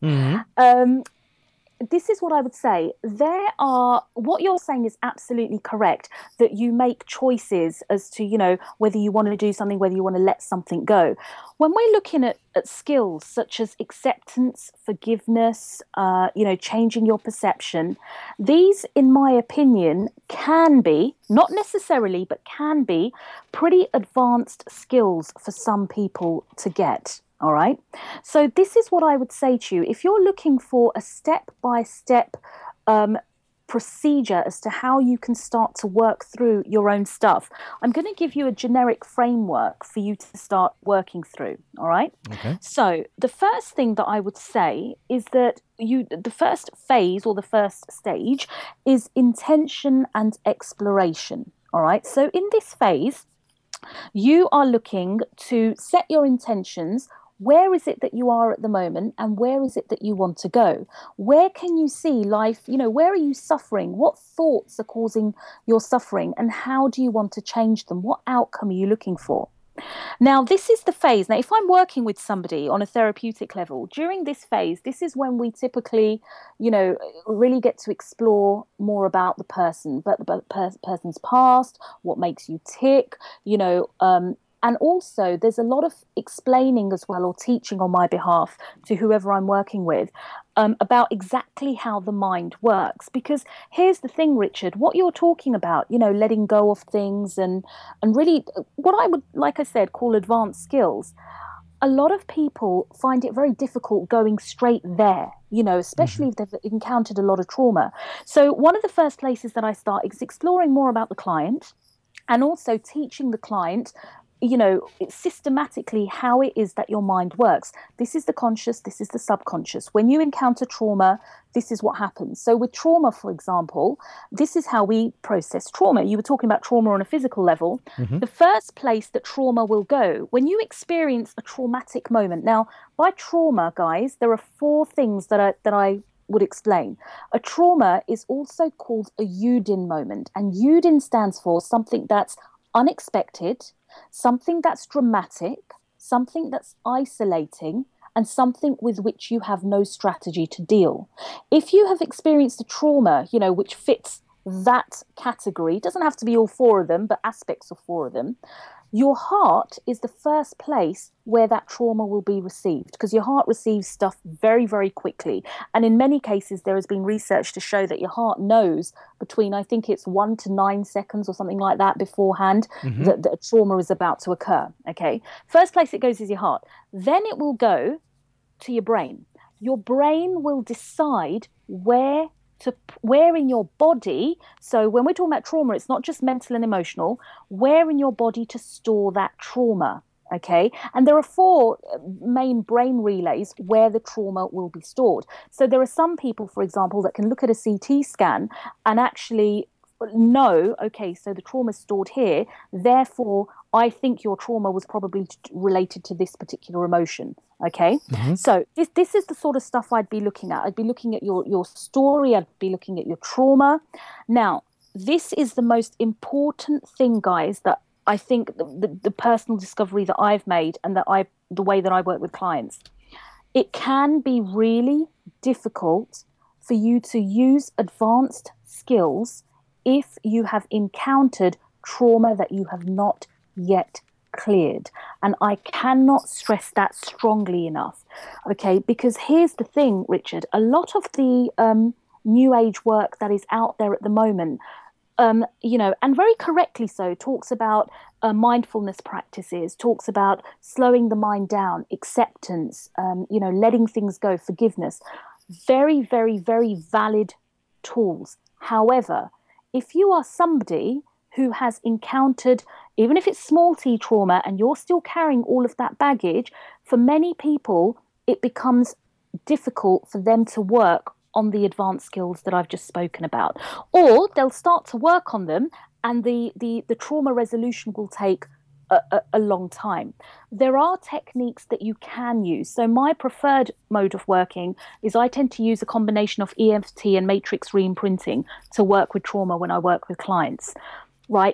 This is what I would say. What you're saying is absolutely correct, that you make choices as to, whether you want to do something, whether you want to let something go. When we're looking at skills such as acceptance, forgiveness, changing your perception, these, in my opinion, can be, not necessarily, but can be pretty advanced skills for some people to get. All right. So this is what I would say to you. If you're looking for a step-by-step procedure as to how you can start to work through your own stuff, I'm going to give you a generic framework for you to start working through. All right. Okay. So the first thing that I would say is that the first phase, or the first stage, is intention and exploration. All right. So in this phase, you are looking to set your intentions. Where is it that you are at the moment, and where is it that you want to go? Where can you see life? Where are you suffering? What thoughts are causing your suffering, and how do you want to change them? What outcome are you looking for? Now, this is the phase. Now, if I'm working with somebody on a therapeutic level, during this phase, this is when we typically, really get to explore more about the person, but the person's past, what makes you tick, And also, there's a lot of explaining as well, or teaching on my behalf to whoever I'm working with, about exactly how the mind works. Because here's the thing, Richard, what you're talking about, letting go of things and really what I would, like I said, call advanced skills. A lot of people find it very difficult going straight there, especially if they've encountered a lot of trauma. So one of the first places that I start is exploring more about the client, and also teaching the client, systematically how it is that your mind works. This is the conscious, this is the subconscious. When you encounter trauma, this is what happens. So with trauma, for example, this is how we process trauma. You were talking about trauma on a physical level. The first place that trauma will go, when you experience a traumatic moment. Now, by trauma, guys, there are 4 things that I would explain. A trauma is also called a Yudin moment, and Yudin stands for something that's unexpected, something that's dramatic, something that's isolating, and something with which you have no strategy to deal. If you have experienced a trauma, which fits that category, it doesn't have to be all 4 of them, but aspects of 4 of them, your heart is the first place where that trauma will be received, because your heart receives stuff very, very quickly. And in many cases, there has been research to show that your heart knows between, I think it's 1 to 9 seconds or something like that beforehand that a trauma is about to occur. Okay. First place it goes is your heart. Then it will go to your brain. Your brain will decide where in your body, so when we're talking about trauma, it's not just mental and emotional, where in your body to store that trauma, okay? And there are 4 main brain relays where the trauma will be stored. So there are some people, for example, that can look at a CT scan and actually know, okay, so the trauma is stored here, therefore I think your trauma was probably related to this particular emotion. Okay, so this is the sort of stuff I'd be looking at. I'd be looking at your story. I'd be looking at your trauma. Now, this is the most important thing, guys, that I think the personal discovery that I've made, and the way that I work with clients. It can be really difficult for you to use advanced skills if you have encountered trauma that you have not yet cleared. And I cannot stress that strongly enough. Okay, because here's the thing, Richard, a lot of the new age work that is out there at the moment, and very correctly so, talks about mindfulness practices, talks about slowing the mind down, acceptance, letting things go, forgiveness. Very, very, very valid tools. However, if you are somebody who has encountered, even if it's small t trauma, and you're still carrying all of that baggage, for many people, it becomes difficult for them to work on the advanced skills that I've just spoken about. Or they'll start to work on them, and the trauma resolution will take a long time. There are techniques that you can use. So my preferred mode of working is I tend to use a combination of EFT and matrix re-imprinting to work with trauma when I work with clients. Right?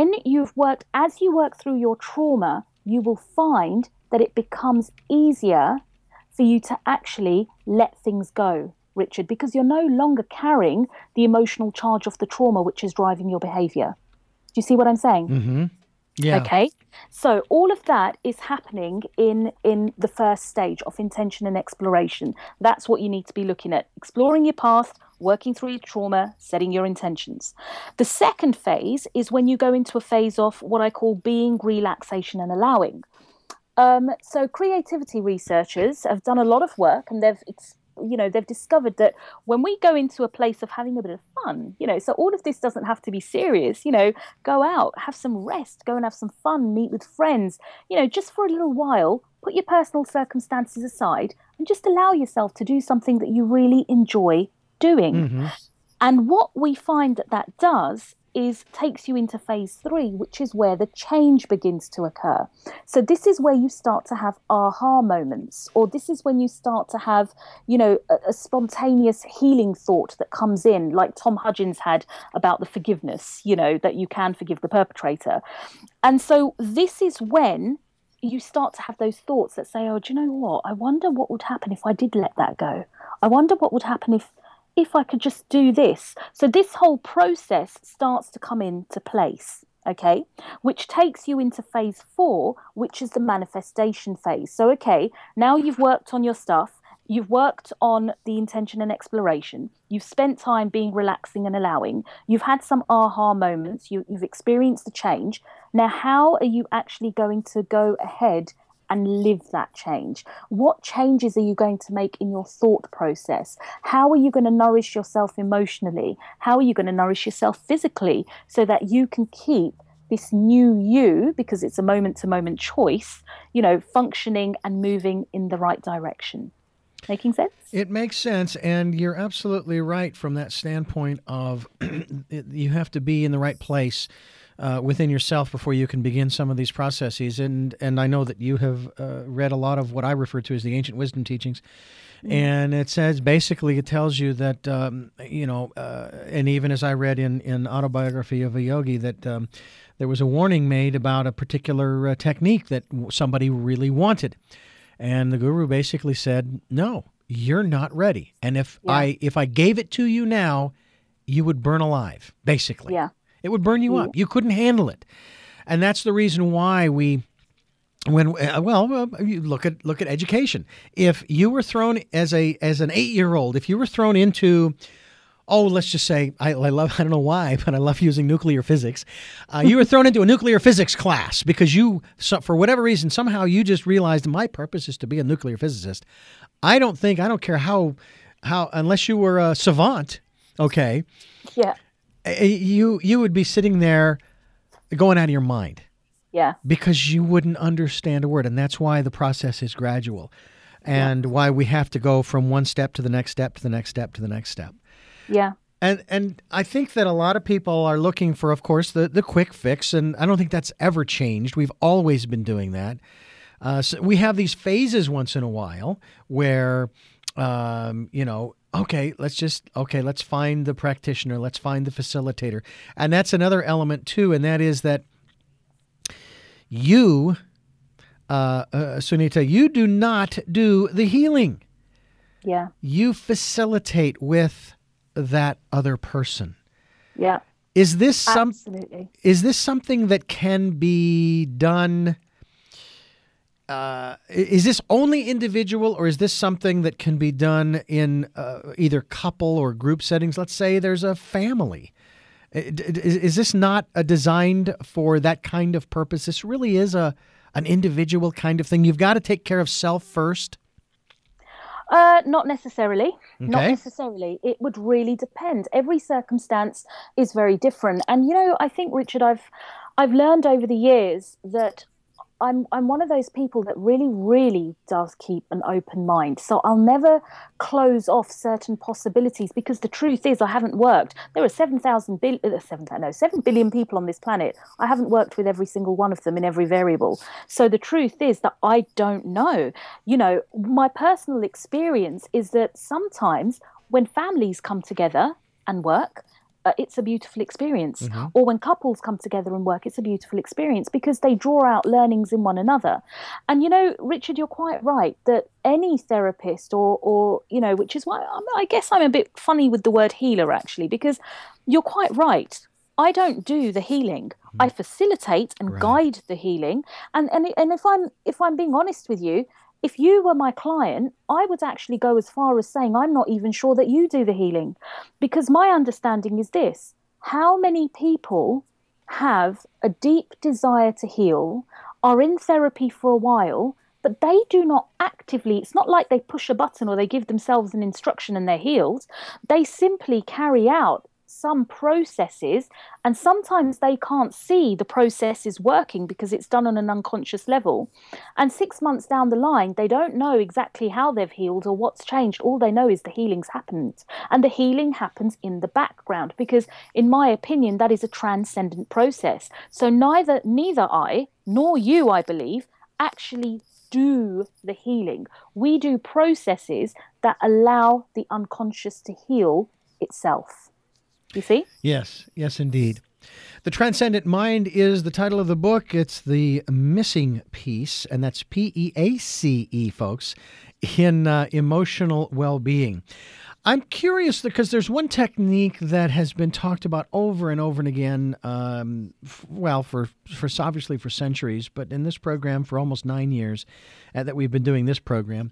As you work through your trauma, you will find that it becomes easier for you to actually let things go, Richard, because you're no longer carrying the emotional charge of the trauma which is driving your behavior. Do you see what I'm saying? Yeah. Okay. So all of that is happening in the first stage of intention and exploration. That's what you need to be looking at. Exploring your past, working through your trauma, setting your intentions. The second phase is when you go into a phase of what I call being, relaxation, and allowing. So creativity researchers have done a lot of work, and they've discovered that when we go into a place of having a bit of fun, so all of this doesn't have to be serious, go out, have some rest, go and have some fun, meet with friends, just for a little while, put your personal circumstances aside and just allow yourself to do something that you really enjoy doing. And what we find that does is takes you into phase 3, which is where the change begins to occur. So this is where you start to have aha moments, or this is when you start to have, a spontaneous healing thought that comes in, like Tom Hudgens had about the forgiveness, that you can forgive the perpetrator. And so this is when you start to have those thoughts that say, oh, do you know what? I wonder what would happen if I did let that go. I wonder what would happen if I could just do this. So this whole process starts to come into place, okay, which takes you into phase 4, which is the manifestation phase. So, okay, now you've worked on your stuff, you've worked on the intention and exploration, you've spent time being relaxing and allowing, you've had some aha moments, you've experienced the change. Now, how are you actually going to go ahead and live that change? What changes are you going to make in your thought process? How are you going to nourish yourself emotionally? How are you going to nourish yourself physically so that you can keep this new you, because it's a moment to moment choice, functioning and moving in the right direction? Making sense? It makes sense, and you're absolutely right from that standpoint of you have to be in the right place within yourself before you can begin some of these processes. And I know that you have read a lot of what I refer to as the ancient wisdom teachings. And it says, basically, it tells you that, and even as I read in Autobiography of a Yogi, that there was a warning made about a particular technique that somebody really wanted. And the guru basically said, no, you're not ready. And if I gave it to you now, you would burn alive, basically. Yeah. It would burn you up. You couldn't handle it. And that's the reason why you look at education. If you were thrown as an 8-year-old, if you were thrown into, let's just say, I don't know why, but I love using nuclear physics. You were thrown into a nuclear physics class because for whatever reason, somehow you just realized my purpose is to be a nuclear physicist. I don't care how, unless you were a savant, okay? Yeah. You would be sitting there going out of your mind. Yeah. Because you wouldn't understand a word. And that's why the process is gradual and why we have to go from one step to the next step to the next step to the next step. Yeah. And I think that a lot of people are looking for, of course, the quick fix. And I don't think that's ever changed. We've always been doing that. So we have these phases once in a while where, let's find the practitioner, let's find the facilitator. And that's another element too, and that is that you, Sunita, you do not do the healing. Yeah. You facilitate with that other person. Yeah. Is this Absolutely. Is this something that can be done? Is this only individual, or is this something that can be done in either couple or group settings? Let's say there's a family. Is this not designed for that kind of purpose? This really is an individual kind of thing. You've got to take care of self first. Not necessarily. Okay. Not necessarily. It would really depend. Every circumstance is very different. And I think, Richard, I've learned over the years that I'm one of those people that really, really does keep an open mind. So I'll never close off certain possibilities, because the truth is I haven't worked. There are 7 billion people on this planet. I haven't worked with every single one of them in every variable. So the truth is that I don't know. My personal experience is that sometimes when families come together and work, it's a beautiful experience. Mm-hmm. Or when couples come together and work, it's a beautiful experience because they draw out learnings in one another. And, Richard, you're quite right that any therapist or which is why I guess I'm a bit funny with the word healer, actually, because you're quite right. I don't do the healing. I facilitate and guide the healing. And if I'm being honest with you, if you were my client, I would actually go as far as saying I'm not even sure that you do the healing, because my understanding is this: how many people have a deep desire to heal, are in therapy for a while, but they do not actively, it's not like they push a button or they give themselves an instruction and they're healed. They simply carry out some processes, and sometimes they can't see the process is working because it's done on an unconscious level. And 6 months down the line, they don't know exactly how they've healed or what's changed. All they know is the healing's happened, and the healing happens in the background because, in my opinion, that is a transcendent process. So neither I nor you, I believe, actually do the healing. We do processes that allow the unconscious to heal itself. You see? Yes, indeed. The Transcendent Mind is the title of the book. It's the missing piece, and that's PEACE, folks, in emotional well-being. I'm curious because there's one technique that has been talked about over and over and again, for obviously for centuries, but in this program for almost 9 years that we've been doing this program,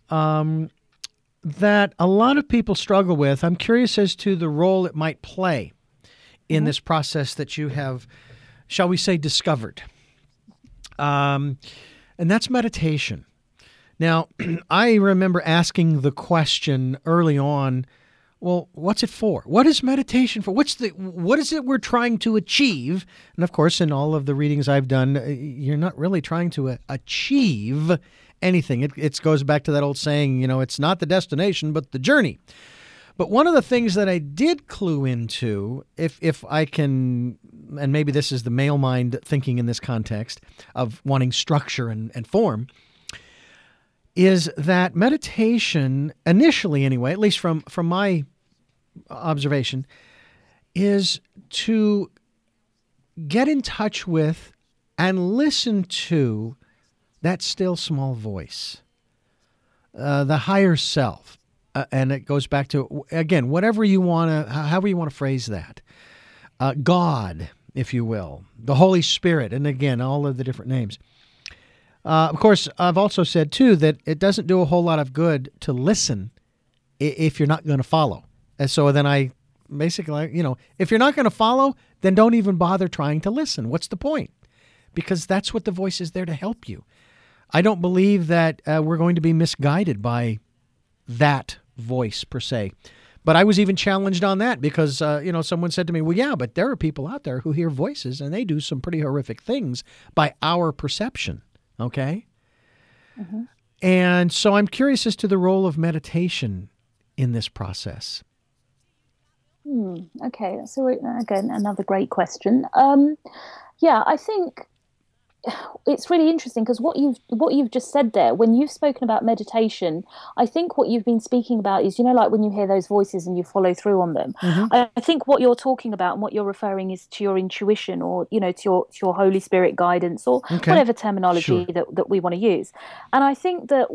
that a lot of people struggle with. I'm curious as to the role it might play in this process that you have, shall we say, discovered. And that's meditation. Now, I remember asking the question early on, well, what's it for? What is meditation for? What is it we're trying to achieve? And of course, in all of the readings I've done, you're not really trying to achieve anything. It goes back to that old saying, it's not the destination, but the journey. But one of the things that I did clue into, if I can, and maybe this is the male mind thinking in this context of wanting structure and form, is that meditation, initially anyway, at least from my observation, is to get in touch with and listen to that still small voice, the higher self. And it goes back to, again, however you want to phrase that. God, if you will, the Holy Spirit, and again, all of the different names. Of course, I've also said, too, that it doesn't do a whole lot of good to listen if you're not going to follow. And so then I basically, if you're not going to follow, then don't even bother trying to listen. What's the point? Because that's what the voice is there to help you. I don't believe that we're going to be misguided by that voice per se. But I was even challenged on that because, someone said to me, well, yeah, but there are people out there who hear voices and they do some pretty horrific things by our perception. Okay? Mm-hmm. And so I'm curious as to the role of meditation in this process. Okay. So again, another great question. I think it's really interesting because what you've just said there, when you've spoken about meditation, I think what you've been speaking about is, like when you hear those voices and you follow through on them. Mm-hmm. I think what you're talking about and what you're referring is to your intuition or, to your Holy Spirit guidance or whatever terminology that we want to use. And I think that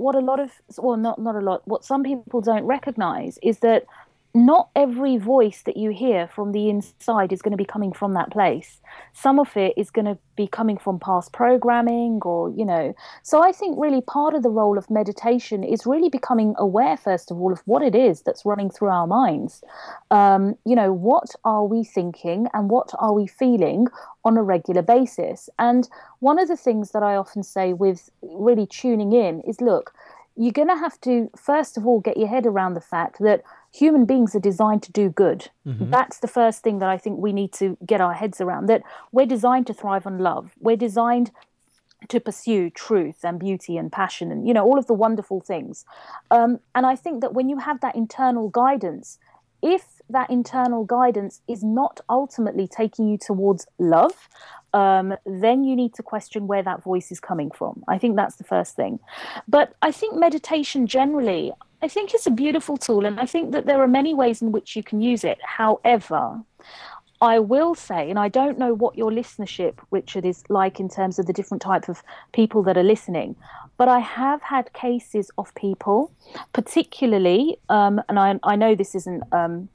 what some people don't recognize is that not every voice that you hear from the inside is going to be coming from that place. Some of it is going to be coming from past programming or, So I think really part of the role of meditation is really becoming aware, first of all, of what it is that's running through our minds. What are we thinking and what are we feeling on a regular basis? And one of the things that I often say with really tuning in is, look, you're going to have to, first of all, get your head around the fact that human beings are designed to do good. Mm-hmm. That's the first thing that I think we need to get our heads around, that we're designed to thrive on love. We're designed to pursue truth and beauty and passion and, all of the wonderful things. And I think that when you have that internal guidance, if that internal guidance is not ultimately taking you towards love, then you need to question where that voice is coming from. I think that's the first thing. But I think meditation generally, I think it's a beautiful tool, and I think that there are many ways in which you can use it. However, I will say, and I don't know what your listenership, Richard, is like in terms of the different type of people that are listening, but I have had cases of people, particularly, and I know this isn't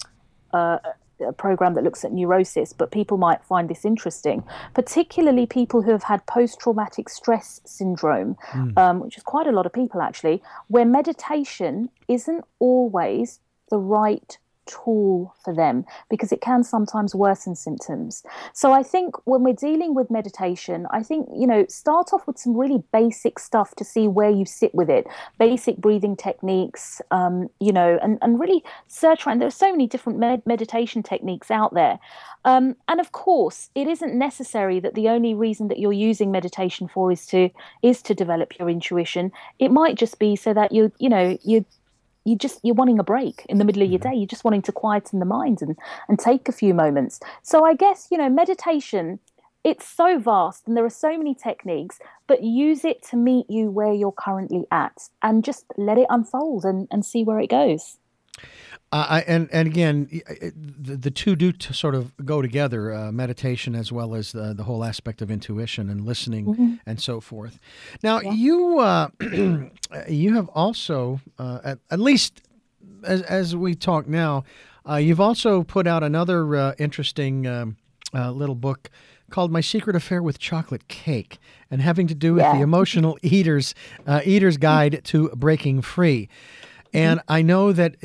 a program that looks at neurosis, but people might find this interesting, particularly people who have had post-traumatic stress syndrome, which is quite a lot of people actually, where meditation isn't always the right tool for them because it can sometimes worsen symptoms. So I think when we're dealing with meditation, I think, start off with some really basic stuff to see where you sit with it, basic breathing techniques, and really search around. There are so many different meditation techniques out there. And of course, it isn't necessary that the only reason that you're using meditation for is to develop your intuition. It might just be so that you're wanting a break in the middle of your day. You're just wanting to quieten the mind and take a few moments. So I guess, meditation, it's so vast and there are so many techniques, but use it to meet you where you're currently at and just let it unfold and see where it goes. And again, the two do sort of go together, meditation as well as the whole aspect of intuition and listening and so forth. Now, you you have also, at least as we talk now, you've also put out another interesting little book called My Secret Affair with Chocolate Cake, and having to do with the emotional eater's guide to breaking free. And I know that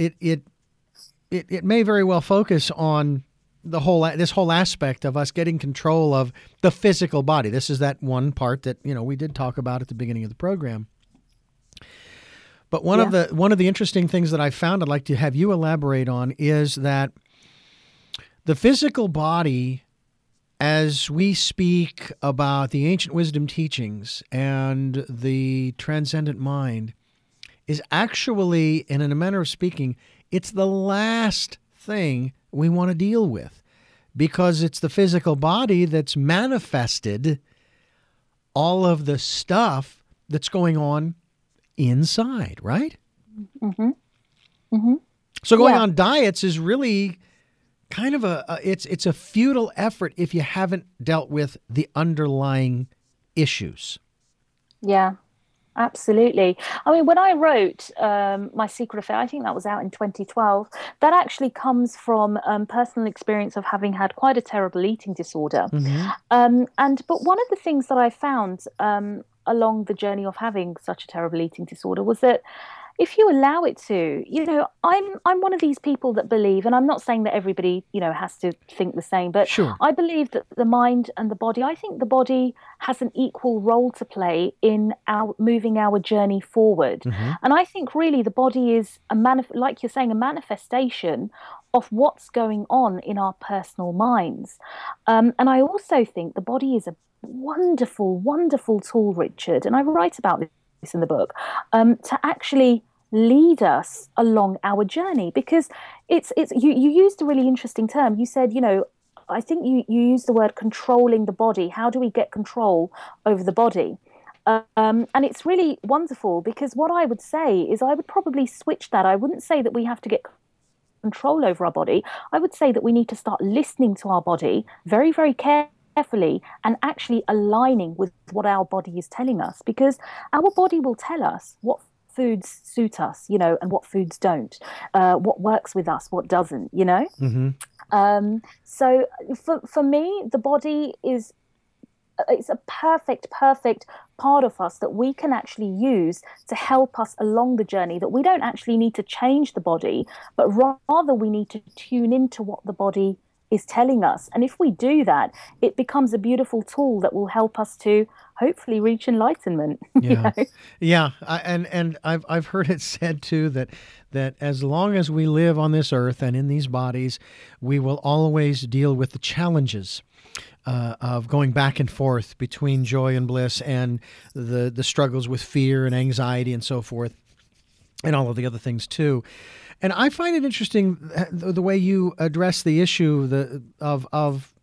it may very well focus on this whole aspect of us getting control of the physical body. This is that one part that we did talk about at the beginning of the program. But one of the interesting things that I found I'd like to have you elaborate on is that the physical body, as we speak about the ancient wisdom teachings and the transcendent mind, is actually, in a manner of speaking, it's the last thing we want to deal with, because it's the physical body that's manifested all of the stuff that's going on inside, right? Mm-hmm. Mm-hmm. So going on diets is really kind of it's a futile effort if you haven't dealt with the underlying issues. Yeah. Absolutely. I mean, when I wrote My Secret Affair, I think that was out in 2012, that actually comes from personal experience of having had quite a terrible eating disorder. Mm-hmm. But one of the things that I found along the journey of having such a terrible eating disorder was that if you allow it to, I'm one of these people that believe, and I'm not saying that everybody, has to think the same, but sure. I believe that the mind and the body, I think the body has an equal role to play in moving our journey forward. Mm-hmm. And I think really the body is like you're saying, a manifestation of what's going on in our personal minds. And I also think the body is a wonderful, wonderful tool, Richard, and I write about this in the book, to actually lead us along our journey, because you used a really interesting term. You said, I think you used the word controlling the body. How do we get control over the body? And it's really wonderful, because what I would say is I would probably switch that. I wouldn't say that we have to get control over our body. I would say that we need to start listening to our body very, very carefully and actually aligning with what our body is telling us, because our body will tell us what foods suit us, and what foods don't, what works with us, what doesn't, Mm-hmm. So for me, the body it's a perfect part of us that we can actually use to help us along the journey, that we don't actually need to change the body, but rather we need to tune into what the body is telling us. And if we do that, it becomes a beautiful tool that will help us to hopefully reach enlightenment. Yeah, yeah. And I've heard it said too that as long as we live on this earth and in these bodies, we will always deal with the challenges of going back and forth between joy and bliss, and the struggles with fear and anxiety and so forth, and all of the other things too. And I find it interesting the way you address the issue of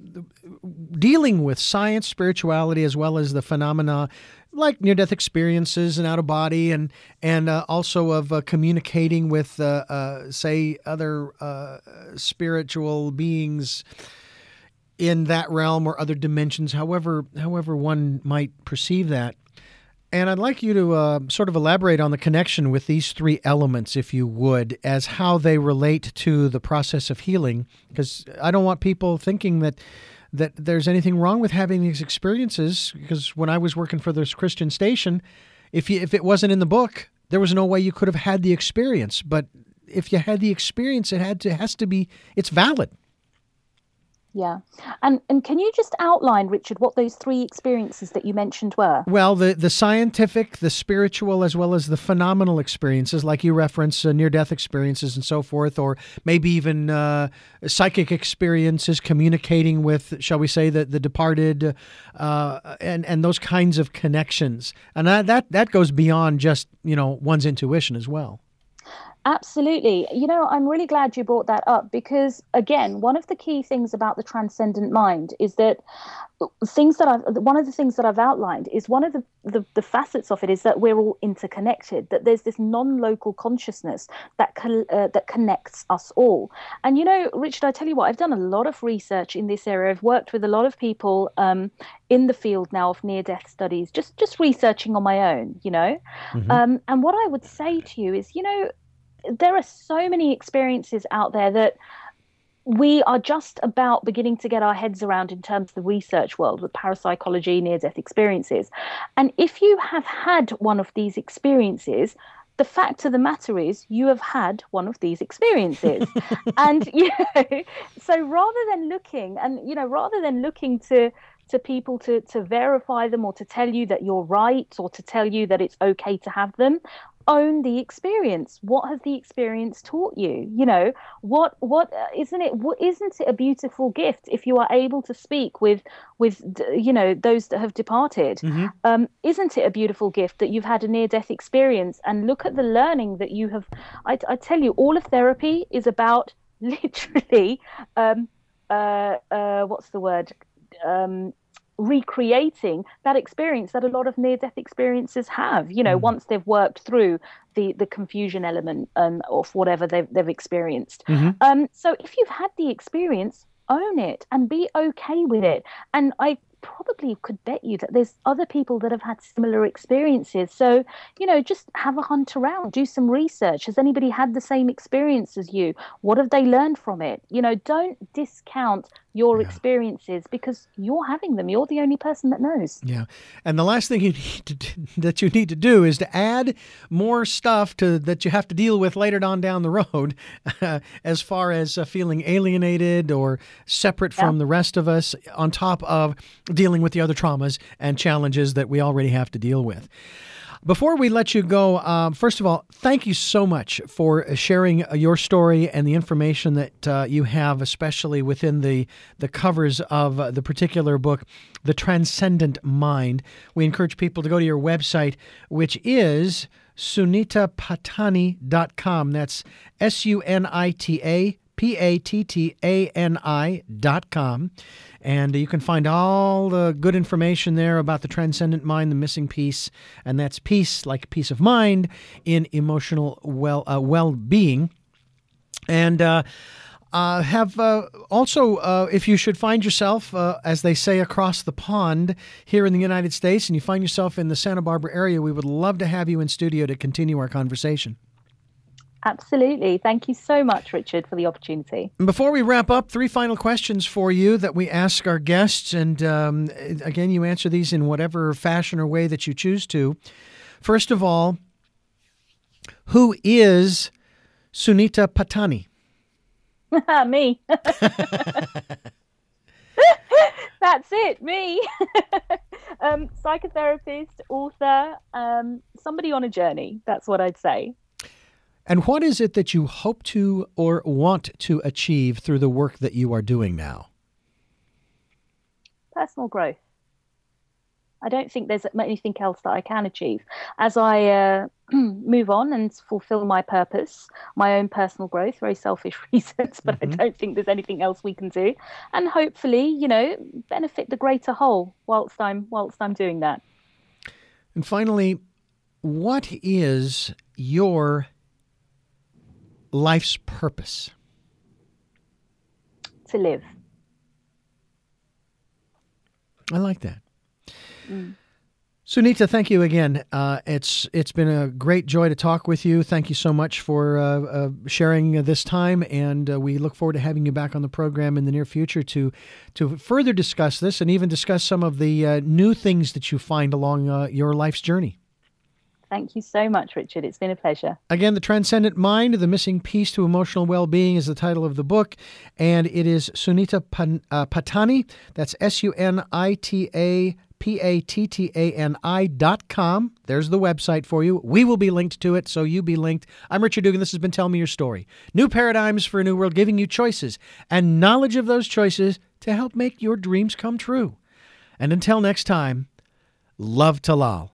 dealing with science, spirituality, as well as the phenomena like near-death experiences and out-of-body, and also of communicating with, say, other spiritual beings in that realm or other dimensions, however one might perceive that. And I'd like you to sort of elaborate on the connection with these three elements, if you would, as how they relate to the process of healing, because I don't want people thinking that there's anything wrong with having these experiences, because when I was working for this Christian station, if it wasn't in the book, there was no way you could have had the experience. But if you had the experience, it's valid. Yeah. And can you just outline, Richard, what those three experiences that you mentioned were? Well, the scientific, the spiritual, as well as the phenomenal experiences, like you reference near-death experiences and so forth, or maybe even psychic experiences, communicating with, shall we say, the departed, and those kinds of connections. And that goes beyond just, one's intuition as well. Absolutely. I'm really glad you brought that up because, again, one of the key things about the transcendent mind is that one of the things that I've outlined is one of the facets of it is that we're all interconnected, that there's this non-local consciousness that connects us all. And, Richard, I tell you what, I've done a lot of research in this area. I've worked with a lot of people in the field now of near-death studies, just researching on my own, And what I would say to you is, there are so many experiences out there that we are just about beginning to get our heads around in terms of the research world with parapsychology, near-death experiences. And if you have had one of these experiences, the fact of the matter is you have had one of these experiences. And, so rather than looking to people to verify them or to tell you that you're right or to tell you that it's okay to have them, own the experience. What has the experience taught you? Isn't it a beautiful gift if you are able to speak with those that have departed? Isn't it a beautiful gift that you've had a near-death experience and look at the learning that you have? I tell you, all of therapy is about literally what's the word? Recreating that experience that a lot of near-death experiences have, once they've worked through the confusion element of whatever they've experienced. So if you've had the experience, own it and be okay with it. And I probably could bet you that there's other people that have had similar experiences. So, just have a hunt around, do some research. Has anybody had the same experience as you? What have they learned from it? Don't discount your experiences because you're having them. You're the only person that knows. Yeah. And the last thing you need to do is to add more stuff that you have to deal with later on down the road, as far as feeling alienated or separate from the rest of us, on top of dealing with the other traumas and challenges that we already have to deal with. Before we let you go, first of all, thank you so much for sharing your story and the information that you have, especially within the covers of the particular book, The Transcendent Mind. We encourage people to go to your website, which is sunitapatani.com. That's SUNITAPATTANI.com. And you can find all the good information there about the transcendent mind, the missing piece, and that's peace, like peace of mind, in emotional well-being. And have also, if you should find yourself, as they say, across the pond here in the United States, and you find yourself in the Santa Barbara area, we would love to have you in studio to continue our conversation. Absolutely. Thank you so much, Richard, for the opportunity. Before we wrap up, 3 final questions for you that we ask our guests. And again, you answer these in whatever fashion or way that you choose to. First of all, who is Sunita Patani? Me. That's it, me. Psychotherapist, author, somebody on a journey. That's what I'd say. And what is it that you hope to or want to achieve through the work that you are doing now? Personal growth. I don't think there's anything else that I can achieve. As I move on and fulfill my purpose, my own personal growth, very selfish reasons, but I don't think there's anything else we can do. And hopefully, benefit the greater whole whilst I'm doing that. And finally, what is your life's purpose? To live. I like that. Sunita, thank you again. It's been a great joy to talk with you. Thank you so much for sharing this time, and we look forward to having you back on the program in the near future to further discuss this and even discuss some of the new things that you find along your life's journey. Thank you so much, Richard. It's been a pleasure. Again, The Transcendent Mind, The Missing Piece to Emotional Well-Being is the title of the book, and it is Sunita Patani. That's SUNITAPATTANI.com. There's the website for you. We will be linked to it, so you be linked. I'm Richard Dugan. This has been Tell Me Your Story. New paradigms for a new world, giving you choices and knowledge of those choices to help make your dreams come true. And until next time, love to Lal.